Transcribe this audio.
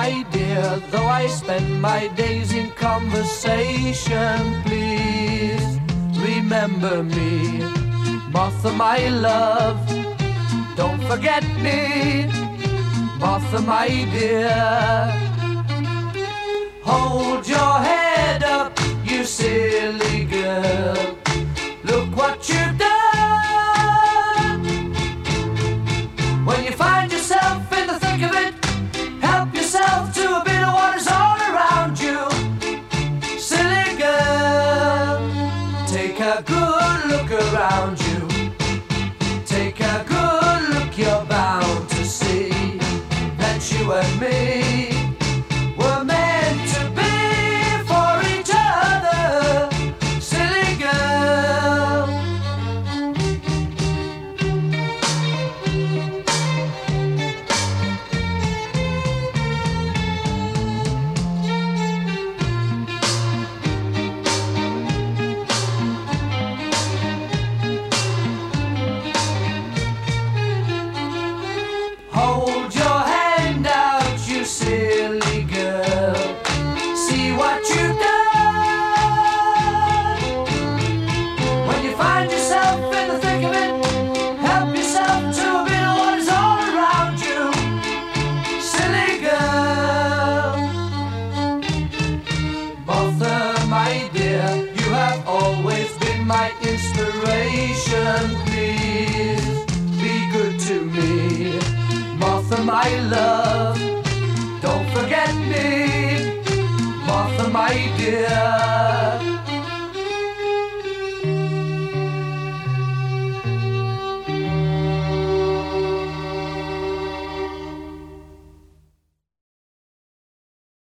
my dear, though I spend my days in conversation, please remember me. Martha, my love, don't forget me. Martha, my dear, hold your head up, you silly girl. Look what you've done. When you find yourself in the thick of it, help yourself to a bit of what is all around you. Silly girl, take a good look around you. Take a good look, you're bound to see that you and me were meant to be for each other. Silly girl. Hold your hand out, you silly girl. See what you've done. When you find yourself in the thick of it, help yourself to a bit of what is all around you. Silly girl. Martha, my dear, you have always been my inspiration. Please be good to me. Martha, my love, don't forget me. Martha, my dear.